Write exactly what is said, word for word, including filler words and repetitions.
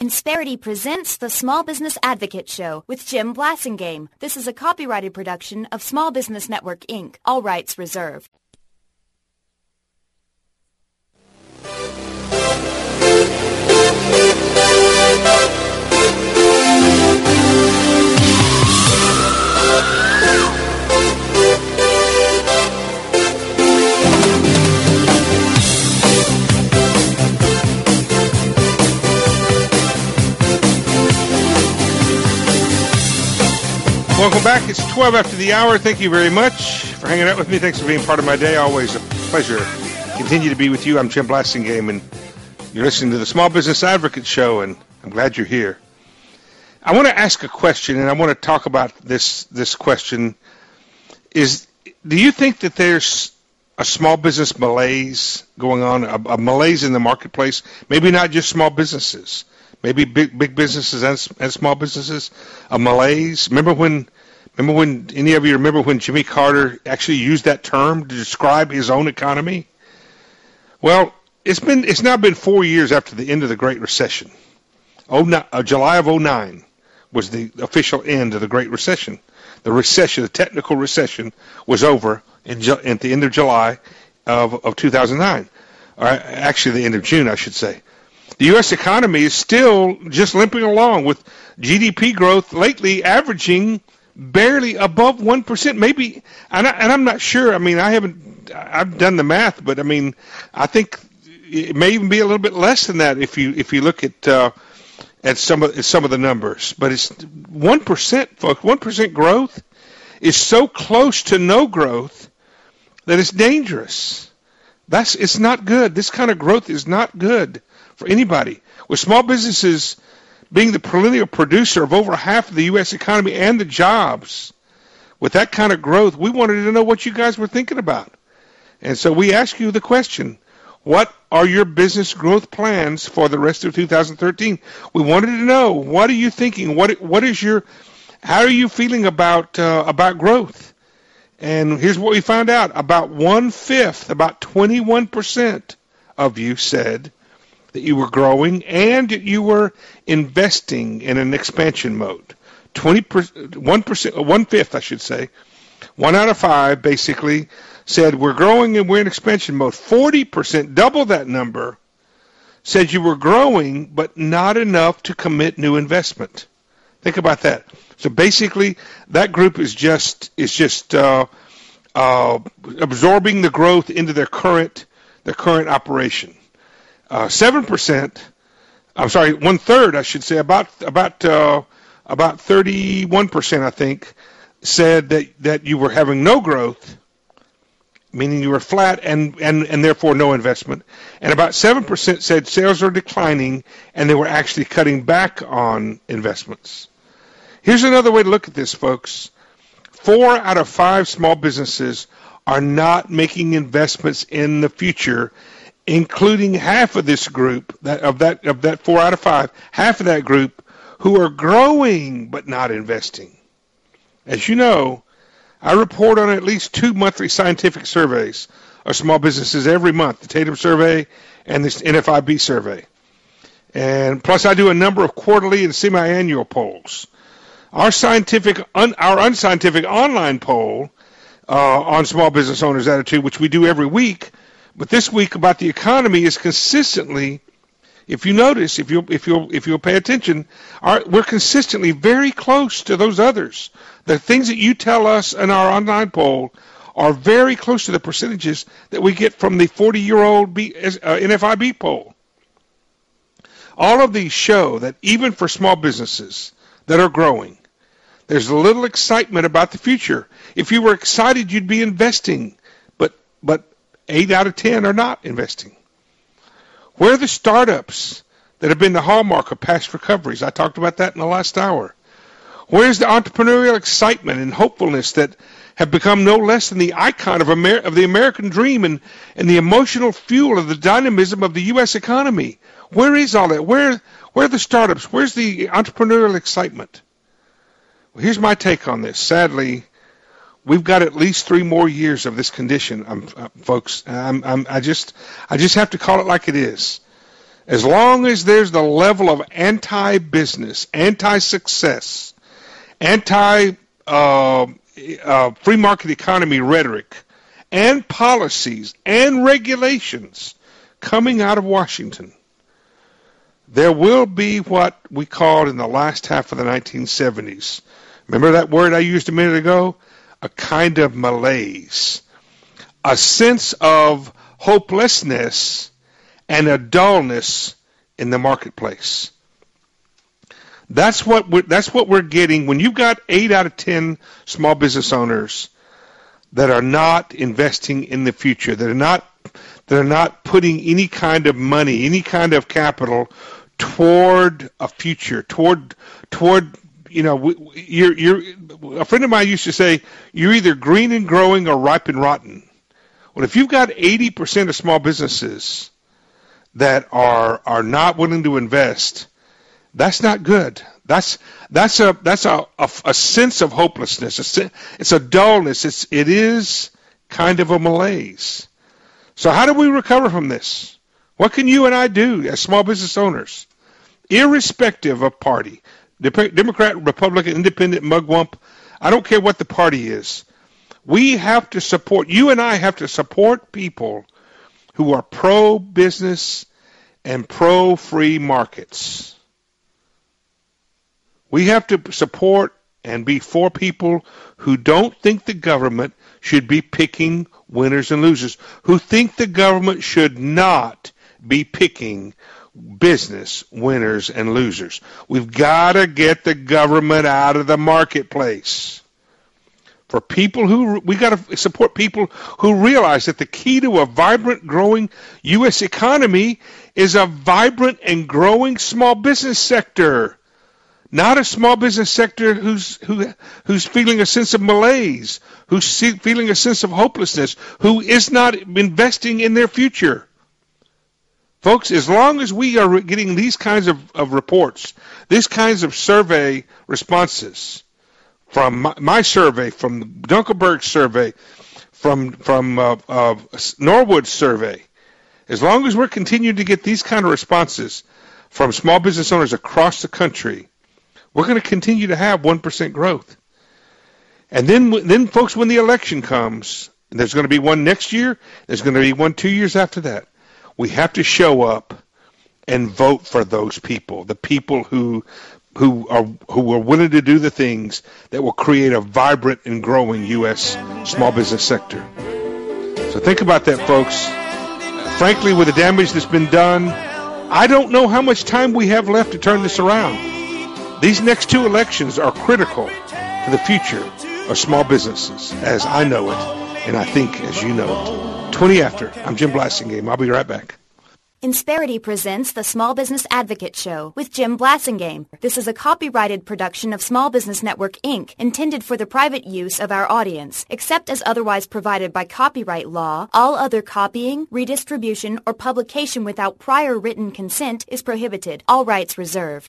Insperity presents the Small Business Advocate Show with Jim Blasingame. This is a copyrighted production of Small Business Network, Incorporated. All rights reserved. Welcome back. It's twelve after the hour. Thank you very much for hanging out with me. Thanks for being part of my day. Always a pleasure to continue to be with you. I'm Jim Blasingame, and you're listening to the Small Business Advocate Show, and I'm glad you're here. I want to ask a question, and I want to talk about this this question. Is do you think that there's a small business malaise going on, a, a malaise in the marketplace? Maybe not just small businesses. Maybe big big businesses and, and small businesses, a malaise. Remember when, remember when any of you remember when Jimmy Carter actually used that term to describe his own economy? Well, it's been it's now been four years after the end of the Great Recession. Oh, no, uh, July of oh nine was the official end of the Great Recession. The recession, the technical recession, was over in, at the end of July of of two thousand nine, or actually the end of June, I should say. The U S economy is still just limping along with G D P growth lately averaging barely above one percent, maybe, and, I, and I'm not sure. I mean, I haven't, I've done the math, but I mean, I think it may even be a little bit less than that if you if you look at uh, at some of some of the numbers. But it's one percent, folks. one percent growth is so close to no growth that it's dangerous. That's it's not good. This kind of growth is not good for anybody. With small businesses being the perennial producer of over half of the U S economy and the jobs, with that kind of growth, we wanted to know what you guys were thinking about. And so we ask you the question, what are your business growth plans for the rest of two thousand thirteen? We wanted to know, what are you thinking? What what is your, how are you feeling about uh, about growth? And here's what we found out. About one-fifth, about twenty-one percent of you said that you were growing and you were investing in an expansion mode. twenty percent, one percent, one-fifth, I should say. One out of five basically said we're growing and we're in expansion mode. forty percent, double that number, said you were growing but not enough to commit new investment. Think about that. So basically, that group is just is just uh, uh, absorbing the growth into their current their current operation. Uh, Seven percent, I'm sorry, one third, I should say, about about uh, about thirty-one percent, I think, said that, that you were having no growth, meaning you were flat and, and, and therefore no investment. And about seven percent said sales are declining and they were actually cutting back on investments. Here's another way to look at this, folks. Four out of five small businesses are not making investments in the future, including half of this group, that of that of that four out of five, half of that group who are growing but not investing. As you know, I report on at least two monthly scientific surveys of small businesses every month, the Tatum survey and this N F I B survey. And plus I do a number of quarterly and semi-annual polls. Our scientific, un, our unscientific online poll uh, on small business owners' attitude, which we do every week, but this week about the economy is consistently, if you notice, if you if you if you'll pay attention, our, we're consistently very close to those others. The things that you tell us in our online poll are very close to the percentages that we get from the forty-year-old B, uh, N F I B poll. All of these show that even for small businesses that are growing, there's a little excitement about the future. If you were excited, you'd be investing, but but eight out of ten are not investing. Where are the startups that have been the hallmark of past recoveries? I talked about that in the last hour. Where's the entrepreneurial excitement and hopefulness that have become no less than the icon of, Amer- of the American dream and, and the emotional fuel of the dynamism of the U S economy? Where is all that? Where, where are the startups? Where's the entrepreneurial excitement? Well, here's my take on this. Sadly, we've got at least three more years of this condition, um, uh, folks. I'm, I'm, I just, I just have to call it like it is. As long as there's the level of anti-business, anti-success, anti uh, uh, free market economy rhetoric and policies and regulations coming out of Washington, there will be what we called in the last half of the nineteen seventies. Remember that word I used a minute ago? A kind of malaise, a sense of hopelessness and a dullness in the marketplace. That's what we're, that's what we're getting when you've got eight out of ten small business owners that are not investing in the future, that are not that are not putting any kind of money, any kind of capital toward a future, toward toward you know, you're you're a friend of mine used to say you're either green and growing or ripe and rotten. Well, if you've got eighty percent of small businesses that are are not willing to invest, that's not good. That's that's a that's a, a, a sense of hopelessness. A, it's a dullness. It's it is kind of a malaise. So how do we recover from this? What can you and I do as small business owners, irrespective of party, Democrat, Republican, Independent, Mugwump? I don't care what the party is. We have to support. You and I have to support people who are pro-business and pro-free markets. We have to support and be for people who don't think the government should be picking winners and losers, who think the government should not be picking business winners and losers. We've got to get the government out of the marketplace. For people who, we got to support people who realize that the key to a vibrant, growing U S economy is a vibrant and growing small business sector. Not a small business sector who's who who's feeling a sense of malaise, who's feeling a sense of hopelessness, who is not investing in their future. Folks, as long as we are getting these kinds of, of reports, these kinds of survey responses, from my, my survey, from Dunkelberg's survey, from from uh, uh, Norwood's survey, as long as we're continuing to get these kind of responses from small business owners across the country, we're going to continue to have one percent growth. And then, then, folks, when the election comes, and there's going to be one next year, there's going to be one two years after that, we have to show up and vote for those people, the people who who are who are willing to do the things that will create a vibrant and growing U S small business sector. So think about that, folks. Frankly, with the damage that's been done, I don't know how much time we have left to turn this around. These next two elections are critical to the future of small businesses, as I know it, and I think as you know it. twenty after. I'm Jim Blasingame. I'll be right back. Insperity presents the Small Business Advocate Show with Jim Blasingame. This is a copyrighted production of Small Business Network, Incorporated, intended for the private use of our audience. Except as otherwise provided by copyright law, all other copying, redistribution, or publication without prior written consent is prohibited. All rights reserved.